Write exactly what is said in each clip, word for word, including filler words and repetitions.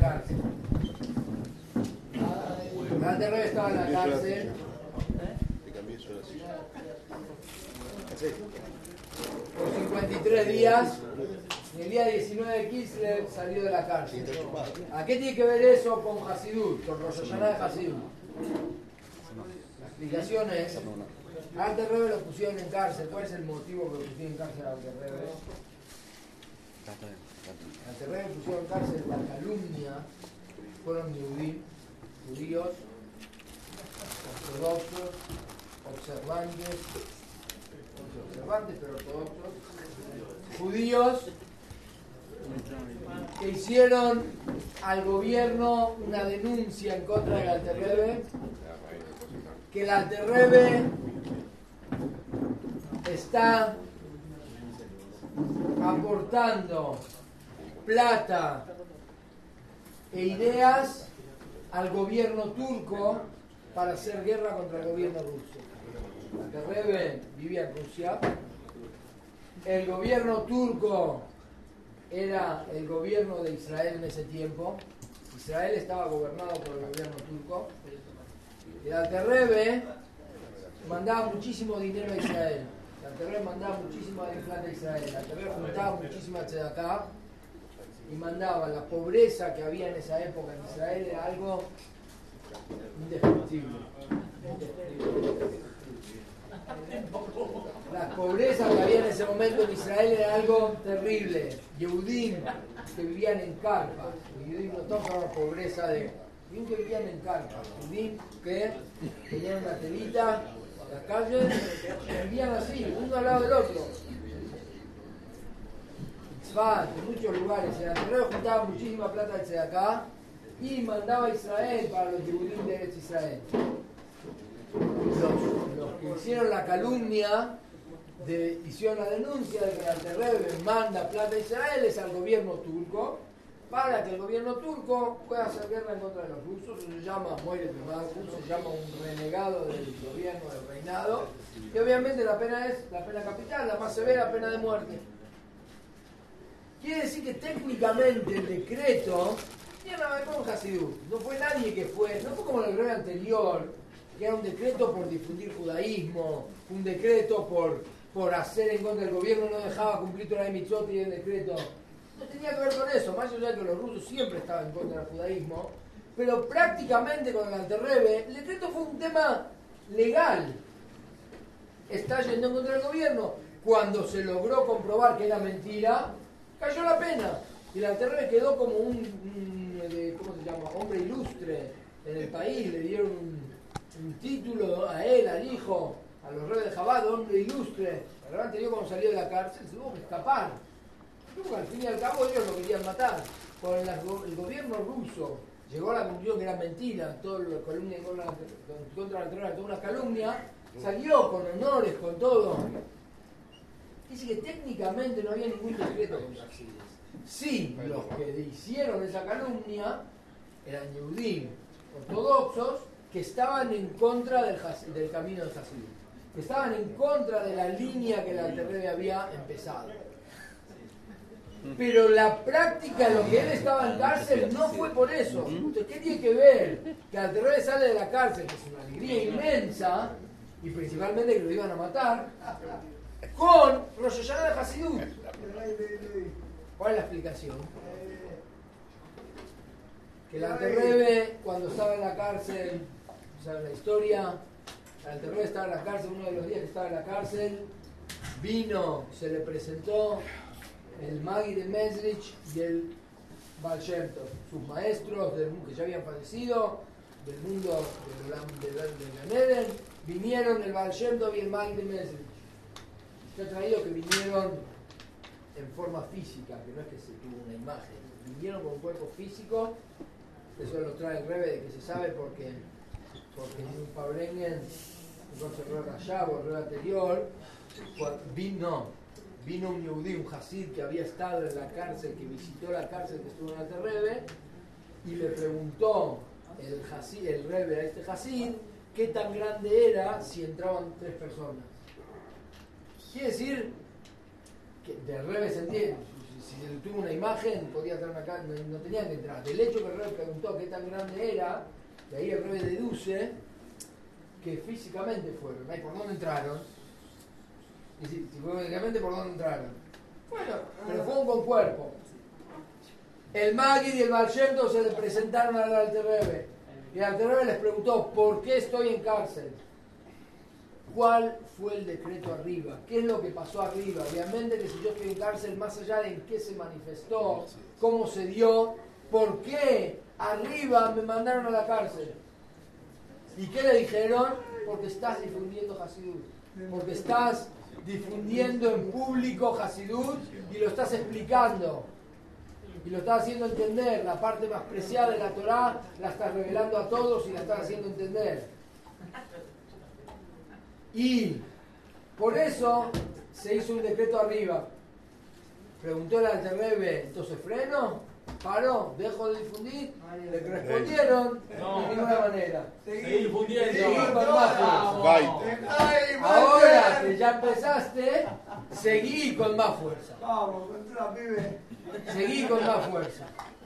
cárcel. El Alter Rebbe estaba en la cárcel. Por cincuenta y tres días. Y el día diecinueve de Kislev salió de la cárcel. ¿A qué tiene que ver eso con Hasidut? Con Rosh Hashanah de Hasidut. La explicación es: al Alter Rebbe lo pusieron en cárcel. ¿Cuál es el motivo que lo pusieron en cárcel al Alter Rebbe? Al Alter Rebbe lo pusieron en cárcel por calumnia. Fueron Yehudim, judíos, ortodoxos, observantes, observantes pero ortodoxos, judíos que hicieron al gobierno una denuncia en contra del Alter Rebbe, que el Alter Rebbe está aportando plata e ideas al gobierno turco para hacer guerra contra el gobierno ruso. El Alter Rebbe vivía en Rusia. El gobierno turco era el gobierno de Israel en ese tiempo. Israel estaba gobernado por el gobierno turco. El Alter Rebbe mandaba muchísimo dinero a Israel. El Alter Rebbe mandaba muchísima plata a Israel. El Alter Rebbe juntaba muchísima tzedakah y mandaba. La pobreza que había en esa época en Israel era algo indescriptible. La pobreza que había en ese momento en Israel era algo terrible. Yehudim que vivían en carpas. Yehudim no tocan la pobreza de Yehudim que vivían en carpas. Yehudim que tenían una telita en las calles, vivían así, uno al lado del otro. Tzfat, en muchos lugares. El Alter Rebbe juntaba muchísima plata de acá y mandaba a Israel para los Yehudim de Eretz Israel. Los, los que hicieron la calumnia, de, hicieron la denuncia de que el Alter Rebbe manda plata a Israel es al gobierno turco para que el gobierno turco pueda hacer guerra en contra de los rusos. Se llama Moire Malkus, se llama un renegado del gobierno, del reinado, y obviamente la pena es la pena capital, la más severa, pena de muerte. Quiere decir que técnicamente el decreto tiene nada que ver con Hasidut. No fue nadie que fue, no fue como el Rebbe anterior, que era un decreto por difundir judaísmo, un decreto por, por hacer en contra del gobierno, no dejaba cumplir Torah y Mitzvot y el decreto. No tenía que ver con eso, más allá de que los rusos siempre estaban en contra del judaísmo, pero prácticamente con el Alter Rebbe, el decreto fue un tema legal. Está yendo en contra del gobierno. Cuando se logró comprobar que era mentira, cayó la pena. Y el Alter Rebbe quedó como un, un, ¿cómo se llama?, hombre ilustre en el país. Le dieron un, un título a él, al hijo, a los reyes de Chabad, hombre ilustre. El Rebbe anterior, cuando salió de la cárcel, se tuvo que escapar. Porque al fin y al cabo ellos lo querían matar. Con el, el gobierno ruso llegó a la conclusión que era mentira, toda la calumnia contra la Torah, toda una calumnia, salió con honores, con todo. Dice que técnicamente no había ningún decreto contra Hasidus. Sí, los que hicieron esa calumnia eran Yehudim ortodoxos que estaban en contra del, del camino de Hasidut, que estaban en contra de la línea que el Alter Rebbe había empezado. Pero la práctica, lo que él estaba en cárcel, no fue por eso. Entonces, ¿qué tiene que ver? Que el Alter Rebbe sale de la cárcel, que es una alegría inmensa, y principalmente que lo iban a matar, con Rosh Hashanah de Hasidut. ¿Cuál es la explicación? Que el Alter Rebbe, cuando estaba en la cárcel, ¿saben la historia? El Alter Rebbe estaba en la cárcel, uno de los días que estaba en la cárcel, vino, se le presentó el Magi de Mezrich y el Baal Shem Tov, sus maestros del mundo que ya habían fallecido, del mundo del Gan Eden, vinieron el Baal Shem Tov y el Magi de Mezrich. Se ha traído que vinieron en forma física, que no es que se tuvo una imagen, vinieron con un cuerpo físico. Eso lo trae el Rebbe, de que se sabe porque, porque en un Fabrengen, entonces el Rebbe Rashab, el Rebbe anterior, vino, vino un Yehudí, un Hasid que había estado en la cárcel, que visitó la cárcel que estuvo en el Rebbe, y le preguntó el, Hasid, el Rebbe a este Hasid qué tan grande era si entraban tres personas. Quiere decir que del Rebbe se entiende, si, si él tuvo una imagen, podía entrar una casa, no, no tenían que entrar. Del hecho que el Rebbe preguntó qué tan grande era, de ahí el Rebbe deduce que físicamente fueron. ¿Ay, por dónde entraron? Y si, psicológicamente, ¿por dónde entraron? Bueno, pero fueron con cuerpo. El Maggid y el Baal Shem Tov se le presentaron al Alter Rebbe. Y el Alter Rebbe les preguntó, ¿por qué estoy en cárcel? ¿Cuál fue el decreto arriba? ¿Qué es lo que pasó arriba? Obviamente que si yo estoy en cárcel, más allá de en qué se manifestó, cómo se dio, ¿por qué arriba me mandaron a la cárcel? ¿Y qué le dijeron? Porque estás difundiendo Hasidut. Porque estás difundiendo en público Hasidut y lo estás explicando. Y lo estás haciendo entender. La parte más preciada de la Torá la estás revelando a todos y la estás haciendo entender. Y por eso se hizo un decreto arriba. Preguntó el Alter Rebbe, ¿entonces freno? ¿Paro? ¿Dejo de difundir? Le respondieron no. de ninguna manera. Seguí difundiendo. Seguí con más fuerza. Ahora que ya empezaste, seguí con más fuerza. Vamos, contra pibe. Seguí con más fuerza.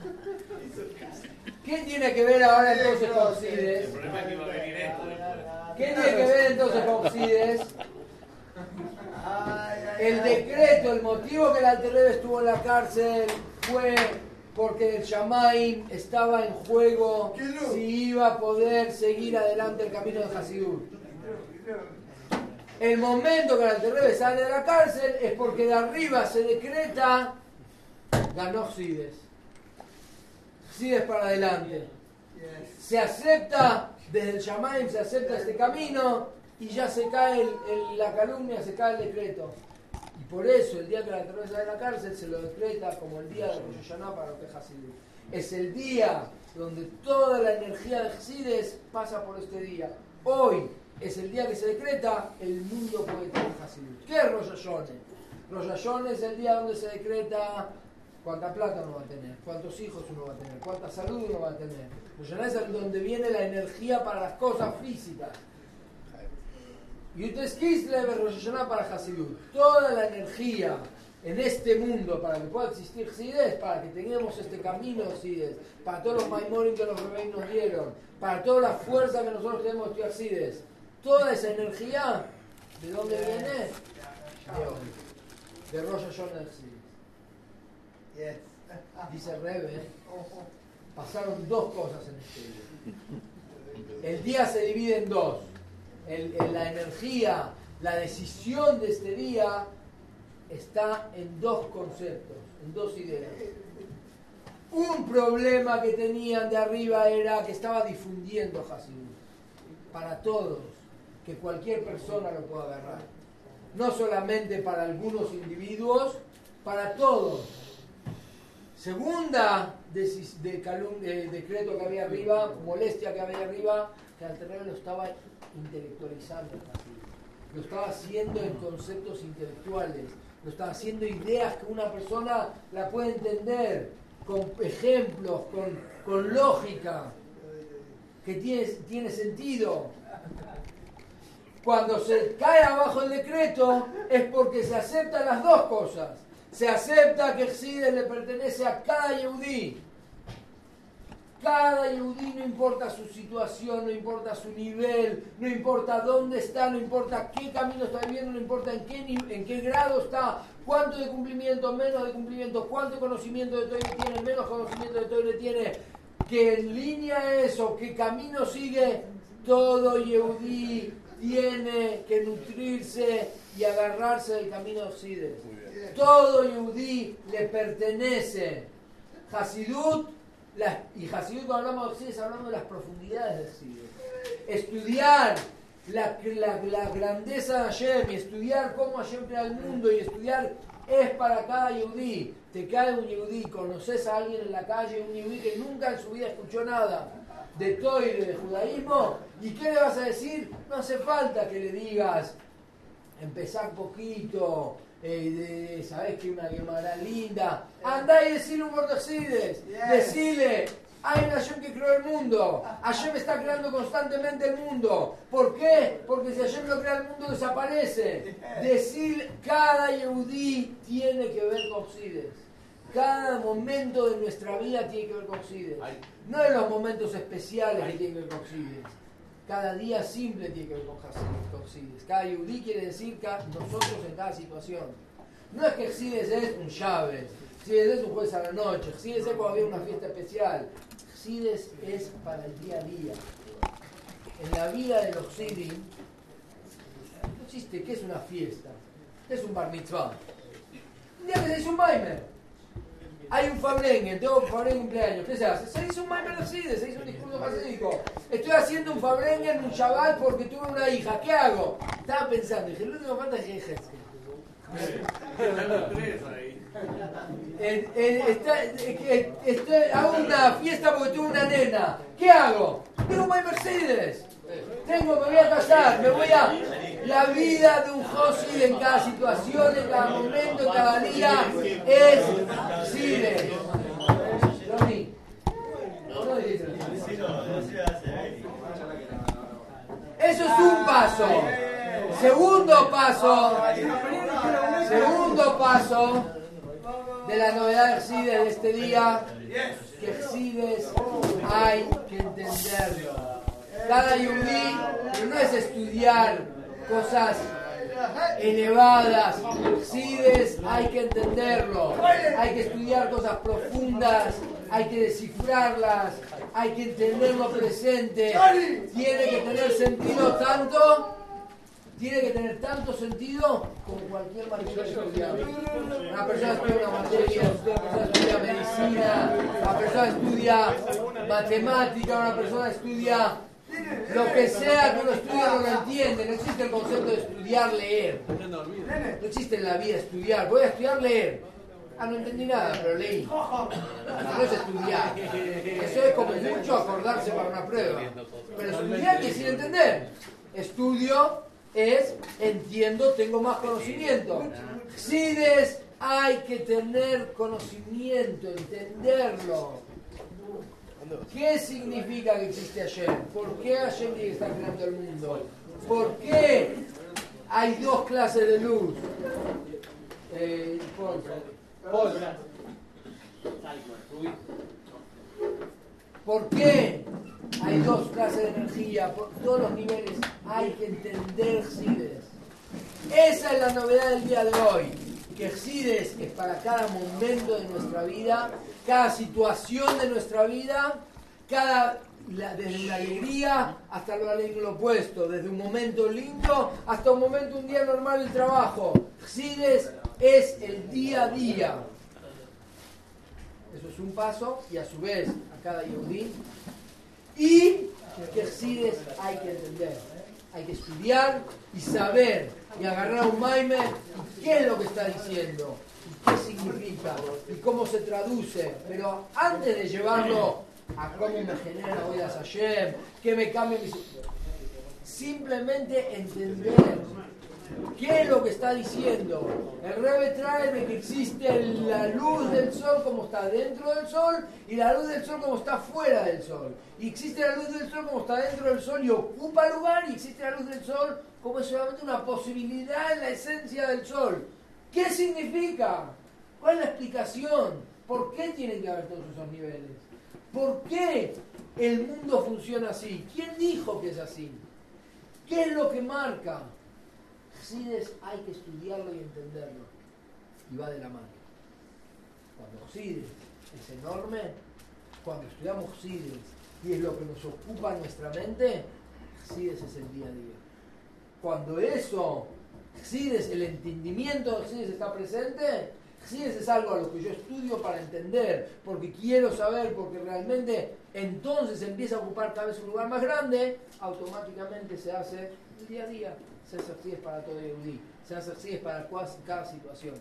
¿Qué tiene que ver ahora entonces con Sides? El problema es que va a venir esto después. ¿Qué tiene que ver entonces con Sides? El decreto, el motivo que el Alter Rebbe estuvo en la cárcel fue porque el Shamaim estaba en juego si iba a poder seguir adelante el camino de Hasidut. El momento que el Alter Rebbe sale de la cárcel es porque de arriba se decreta, ganó Sides. Sides para adelante. Se acepta, desde el Shamaim se acepta este camino y ya se cae el, el, la calumnia, se cae el decreto. Y por eso el día que la Alter Rebbe sale de la cárcel se lo decreta como el día de Rosh Hashanah para lo que es Hasidut. Es el día donde toda la energía de Sides pasa por este día. Hoy es el día que se decreta, el mundo puede tener Hasidut. ¿Qué es Rosh Hashanah? Rosh Hashanah es el día donde se decreta cuánta plata uno va a tener, cuántos hijos uno va a tener, cuánta salud uno va a tener. Rosh Hashanah es donde viene la energía para las cosas físicas. Yutes Kislev es Rosh Hashanah para Hasidut. Toda la energía en este mundo para que pueda existir Sides, para que tengamos este camino de Sides, para todos los Maimorim que los Rebbeim nos dieron, para toda la fuerza que nosotros tenemos de estudiar Sides, toda esa energía, ¿de dónde viene? De hoy, de Rosh Hashanah de Sides. Dice Rebbe, pasaron dos cosas en este día. El día se divide en dos. El, el, la energía, la decisión de este día está en dos conceptos, en dos ideas. Un problema que tenían de arriba era que estaba difundiendo Hasidut para todos, que cualquier persona lo pueda agarrar. No solamente para algunos individuos, para todos. Segunda de, de calum, de, decreto que había arriba, molestia que había arriba, que el Alter Rebbe lo estaba intelectualizando, lo estaba haciendo en conceptos intelectuales, lo estaba haciendo ideas que una persona la puede entender, con ejemplos, con, con lógica, que tiene, tiene sentido. Cuando se cae abajo el decreto es porque se aceptan las dos cosas. Se acepta que Sides le pertenece a cada Yehudí. Cada Yehudí, no importa su situación, no importa su nivel, no importa dónde está, no importa qué camino está viviendo, no importa en qué, en qué grado está, cuánto de cumplimiento, menos de cumplimiento, cuánto conocimiento de Torah tiene, menos conocimiento de Torah tiene, qué en línea es o qué camino sigue, todo Yehudí tiene que nutrirse y agarrarse del camino de Sides. Todo Yehudí le pertenece. Hasidut, la, y Hasidut, cuando hablamos de Sides, hablamos de las profundidades de Sides. Estudiar la, la, la grandeza de Hashem y estudiar cómo Hashem crea el mundo y estudiar es para cada Yehudí. Te cae un Yehudí, conoces a alguien en la calle, un Yehudí que nunca en su vida escuchó nada de Toire, de judaísmo, ¿y qué le vas a decir? No hace falta que le digas, empezar poquito, eh, de, sabes que una Gemara linda, andá y decirle un Bordexides, yes. Decirle, hay un Hashem que creó el mundo, Hashem está creando constantemente el mundo. ¿Por qué? Porque si Hashem no crea el mundo desaparece. Decir, cada Yehudí tiene que ver con Sides. Cada momento de nuestra vida tiene que ver con Chassidus. No en los momentos especiales que tienen que ver con Chassidus. Cada día simple tiene que ver con Chassidus. Cada Yehudí quiere decir nosotros en cada situación. No es que Chassidus es un Shabbat, Chassidus es un jueves a la noche, Chassidus es cuando había una fiesta especial. Chassidus es para el día a día. En la vida de los Chassidim no existe qué es una fiesta, qué es un bar mitzvah. Un día que se hizo un maimer, hay un fabrengen, tengo un fabrengen cumpleaños, ¿qué se hace? Se hizo un maimer de Chassidus, se hizo un discurso jasídico. Estoy haciendo un fabrengen, un Shabbat porque tuve una hija, ¿qué hago? Estaba pensando, dije, lo único que falta es que dije, Eh, eh, está, eh, está, hago una fiesta porque tuve una nena. ¿Qué hago? Tengo un Mercedes. Tengo, me voy a casar, me voy a... La vida de un Josid en cada situación, en cada momento, en cada día es Side. Ronnie. Eso es un paso. Segundo paso. Segundo paso de la novedad de Chassidus de este día, que Chassidus hay que entenderlo. Cada Yehudí no es estudiar cosas elevadas, Chassidus hay que entenderlo, hay que estudiar cosas profundas, hay que descifrarlas, hay que entender lo presente, tiene que tener sentido tanto Tiene que tener tanto sentido como cualquier materia estudiable. Una persona estudia una materia, una persona estudia medicina, una persona estudia matemática, una persona estudia lo que sea que uno estudia, no lo entiende. No existe el concepto de estudiar, leer. No existe en la vida estudiar. Voy a estudiar, leer. Ah, no entendí nada, pero leí. No es estudiar. Eso es como mucho acordarse para una prueba. Pero estudiar quiere decir entender. Estudio es, entiendo, tengo más conocimiento. Chassidus hay que tener conocimiento, entenderlo. ¿Qué significa que existe Hashem? ¿Por qué Hashem tiene que estar creando el mundo? ¿Por qué hay dos clases de luz? Eh, Paul. Paul. ¿Por qué hay dos clases de energía? Por todos los niveles hay que entender Chassidus. Esa es la novedad del día de hoy. Que Chassidus es para cada momento de nuestra vida, cada situación de nuestra vida, cada, la, desde una alegría hasta lo, lo opuesto, desde un momento lindo hasta un momento, un día normal del trabajo. Chassidus es el día a día. Eso es un paso, y a su vez a cada Yehudí. Y que Chassidus hay que entender, hay que estudiar y saber y agarrar un maimer y qué es lo que está diciendo, y qué significa y cómo se traduce. Pero antes de llevarlo a cómo me genera la vida Hashem, que me cambia mi... simplemente entender qué es lo que está diciendo. El Rebbe trae de que existe la luz del sol como está dentro del sol y la luz del sol como está fuera del sol. Y existe la luz del sol como está dentro del sol y ocupa lugar, y existe la luz del sol como es solamente una posibilidad en la esencia del sol. ¿Qué significa? ¿Cuál es la explicación? ¿Por qué tienen que haber todos esos niveles? ¿Por qué el mundo funciona así? ¿Quién dijo que es así? ¿Qué es lo que marca? Chassidus hay que estudiarlo y entenderlo. Y va de la mano. Cuando Chassidus es enorme, cuando estudiamos Chassidus y es lo que nos ocupa nuestra mente, Chassidus es el día a día. Cuando eso, Chassidus, el entendimiento de Chassidus está presente, Chassidus es algo a lo que yo estudio para entender, porque quiero saber, porque realmente entonces empieza a ocupar cada vez un lugar más grande, automáticamente se hace el día a día. Se hace Chassidus para todo Yehudí, se hace Chassidus para cada situación.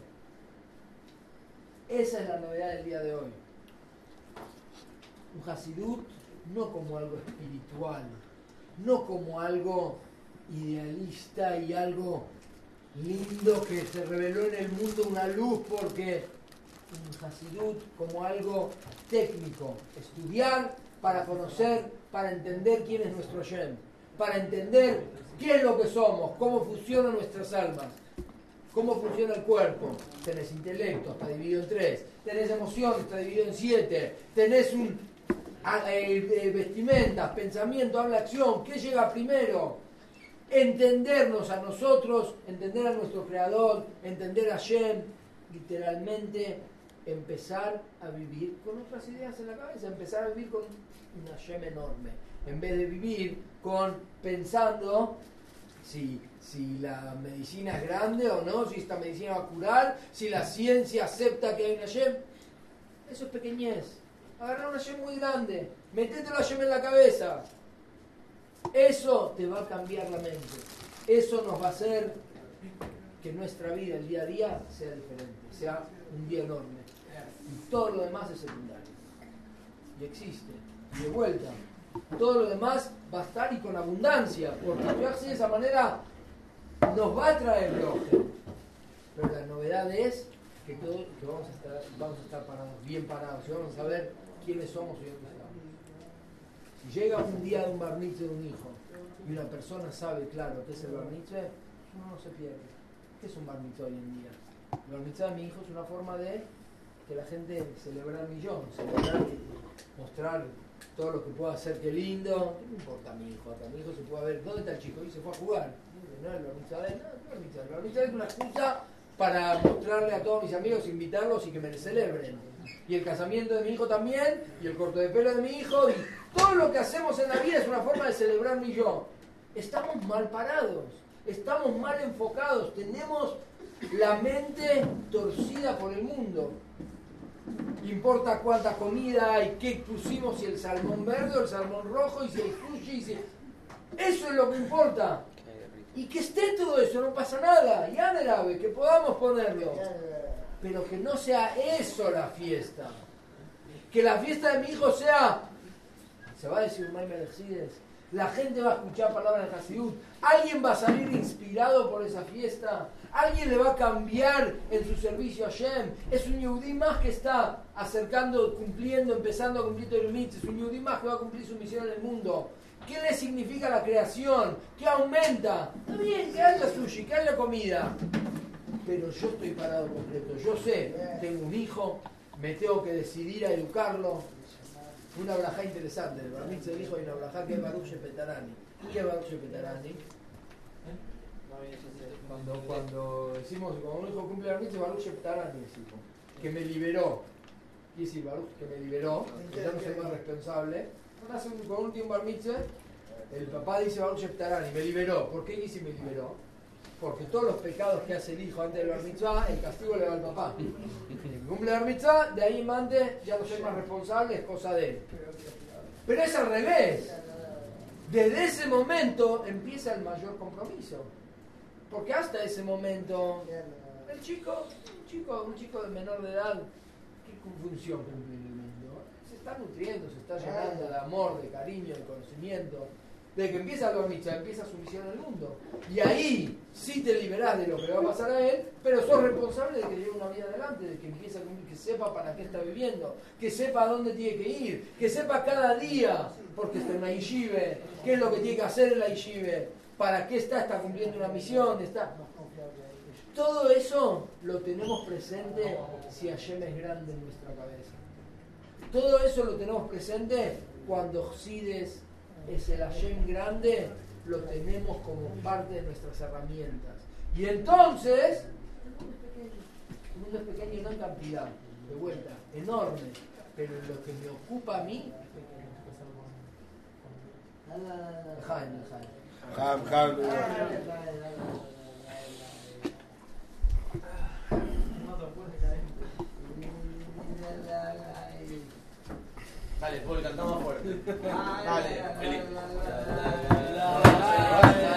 Esa es la novedad del día de hoy. Un Hasidut no como algo espiritual, no como algo idealista y algo lindo que se reveló en el mundo una luz, porque un Hasidut como algo técnico, estudiar para conocer, para entender quién es nuestro Hashem, para entender qué es lo que somos, cómo funcionan nuestras almas. ¿Cómo funciona el cuerpo? Tenés intelecto, está dividido en tres. Tenés emoción, está dividido en siete. Tenés un eh, eh, vestimentas, pensamiento, habla, acción. ¿Qué llega primero? Entendernos a nosotros, entender a nuestro Creador, entender a Hashem, literalmente empezar a vivir con otras ideas en la cabeza, empezar a vivir con un Hashem enorme, en vez de vivir con pensando si, si la medicina es grande o no, si esta medicina va a curar, si la ciencia acepta que hay un Hashem. Eso es pequeñez. Agarrar un Hashem muy grande, metételo a Hashem en la cabeza. Eso te va a cambiar la mente. Eso nos va a hacer que nuestra vida, el día a día, sea diferente, sea un día enorme. Y todo lo demás es secundario. Y existe. Y de vuelta, todo lo demás va a estar y con abundancia, porque actuarse de esa manera nos va a traer lógica. Pero la novedad es que, todo, que vamos, a estar, vamos a estar parados, bien parados, y vamos a saber quiénes somos y dónde estamos. Si llega un día de un bar mitzvah de un hijo y una persona sabe claro qué es el bar mitzvah, uno no se pierde. ¿Qué es un bar mitzvah hoy en día? El bar mitzvah de mi hijo es una forma de que la gente celebrar el millón, celebrar, mostrar todo lo que pueda hacer, qué lindo. ¿Qué me importa a mi hijo? Acá mi hijo se puede ver, ¿dónde está el chico? Y se fue a jugar. No es el bar mitzvah de él, no es el bar mitzvah. El bar mitzvah es una excusa para mostrarle a todos mis amigos, invitarlos y que me celebren. Y el casamiento de mi hijo también, y el corte de pelo de mi hijo, y todo lo que hacemos en la vida es una forma de celebrar mi yo. Estamos mal parados, estamos mal enfocados, tenemos la mente torcida por el mundo. Importa cuánta comida hay, qué pusimos, si el salmón verde o el salmón rojo, y si el sushi, si... Eso es lo que importa. Y que esté todo eso, no pasa nada. Y árabe, que podamos ponerlo. Pero que no sea eso la fiesta. Que la fiesta de mi hijo sea, se va a decir un Maimon Exides, la gente va a escuchar palabras de Hasidut, alguien va a salir inspirado por esa fiesta, alguien le va a cambiar en su servicio a Hashem. Es un Yehudí más que está acercando, cumpliendo, empezando a cumplir todo el mitzvah. Es un Yehudí más que va a cumplir su misión en el mundo. ¿Qué le significa la creación? ¿Qué aumenta? Está bien, que haya sushi, que haya comida. Pero yo estoy parado completo. Yo sé, tengo un hijo, me tengo que decidir a educarlo. Una braja interesante. El bar mitzvah del hijo hay una braja que es Baruch Shepetarani. ¿Qué es Baruch Shepetarani? Cuando, cuando decimos, cuando un hijo cumple el bar mitzvah, Baruch Shepetarani decimos. Que me liberó. Quiere decir, Baruch, que me liberó, que ya no soy más responsable. Hace un, con un tiempo bar mitzvah, el papá dice Baruch Shepetarani, me liberó. ¿Por qué dice me liberó? Porque todos los pecados que hace el hijo antes del bar mitzvah, el castigo le va al papá. El cumple el bar mitzvah, de ahí en adelante ya no soy más responsable, es cosa de él. Pero es al revés. Desde ese momento empieza el mayor compromiso. Porque hasta ese momento, el chico, un chico, un chico de menor de edad, ¿qué función cumple en el mundo? Se está nutriendo, se está llenando de amor, de cariño, de conocimiento. Desde que empieza el bar mitzvah, empieza su misión en el mundo. Y ahí sí te liberás de lo que le va a pasar a él, pero sos responsable de que lleve una vida adelante, de que empiece a cumplir, que sepa para qué está viviendo, que sepa a dónde tiene que ir, que sepa cada día, porque está en la yeshiva, qué es lo que tiene que hacer en la yeshiva, para qué está, está cumpliendo una misión, está... Todo eso lo tenemos presente si Hashem es grande en nuestra cabeza. Todo eso lo tenemos presente cuando Sides es el Hashem grande, lo tenemos como parte de nuestras herramientas. Y entonces, el mundo es pequeño, no en cantidad, de vuelta, enorme, pero en lo que me ocupa a mí, Jaime, Jaime, Jaime. Dale, Paul, cantamos fuerte. Dale, feliz.